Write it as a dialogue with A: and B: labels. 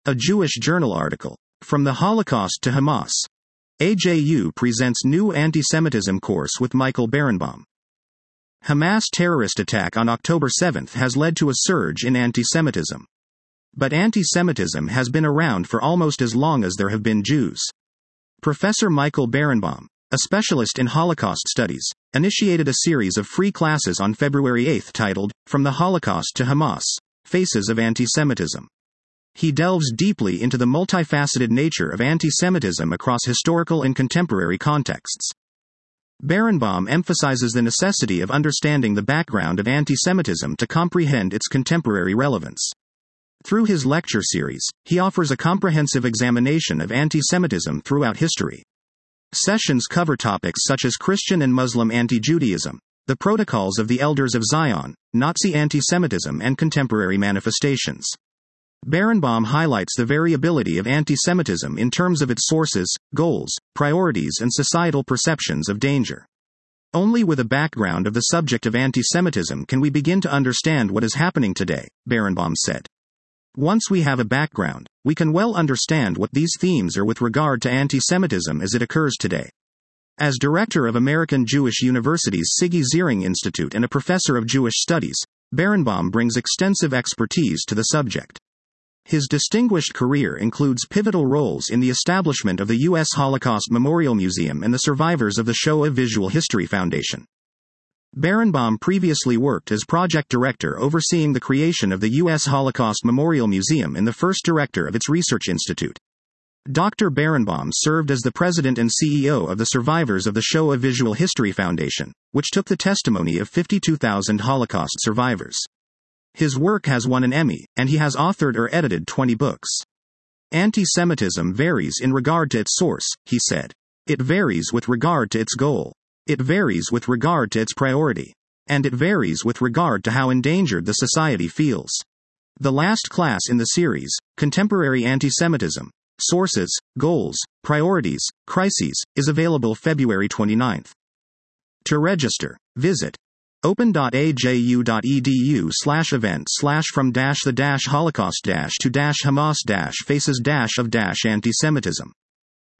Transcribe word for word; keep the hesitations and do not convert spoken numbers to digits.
A: A Jewish Journal article. From the Holocaust to Hamas. A J U presents new anti-Semitism course with Michael Berenbaum. Hamas terrorist attack on October seventh has led to a surge in anti-Semitism. But anti-Semitism has been around for almost as long as there have been Jews. Professor Michael Berenbaum, a specialist in Holocaust studies, initiated a series of free classes on February eighth titled, From the Holocaust to Hamas, Faces of Anti-Semitism. He delves deeply into the multifaceted nature of anti-Semitism across historical and contemporary contexts. Berenbaum emphasizes the necessity of understanding the background of anti-Semitism to comprehend its contemporary relevance. Through his lecture series, he offers a comprehensive examination of anti-Semitism throughout history. Sessions cover topics such as Christian and Muslim anti-Judaism, the protocols of the Elders of Zion, Nazi anti-Semitism and contemporary manifestations. Berenbaum highlights the variability of anti-Semitism in terms of its sources, goals, priorities and societal perceptions of danger. Only with a background of the subject of anti-Semitism can we begin to understand what is happening today, Berenbaum said. Once we have a background, we can well understand what these themes are with regard to anti-Semitism as it occurs today. As director of American Jewish University's Siggy Ziering Institute and a professor of Jewish studies, Berenbaum brings extensive expertise to the subject. His distinguished career includes pivotal roles in the establishment of the U S Holocaust Memorial Museum and the Survivors of the Shoah Visual History Foundation. Berenbaum previously worked as project director overseeing the creation of the U S Holocaust Memorial Museum and the first director of its research institute. Doctor Berenbaum served as the president and C E O of the Survivors of the Shoah Visual History Foundation, which took the testimony of fifty-two thousand Holocaust survivors. His work has won an Emmy, and he has authored or edited twenty books. Anti-Semitism varies in regard to its source, he said. It varies with regard to its goal. It varies with regard to its priority. And it varies with regard to how endangered the society feels. The last class in the series, Contemporary Anti-Semitism, Sources, Goals, Priorities, Crises, is available February twenty-ninth. To register, visit open.aju.edu slash event slash from dash the dash Holocaust dash to dash Hamas dash faces dash of dash anti-Semitism.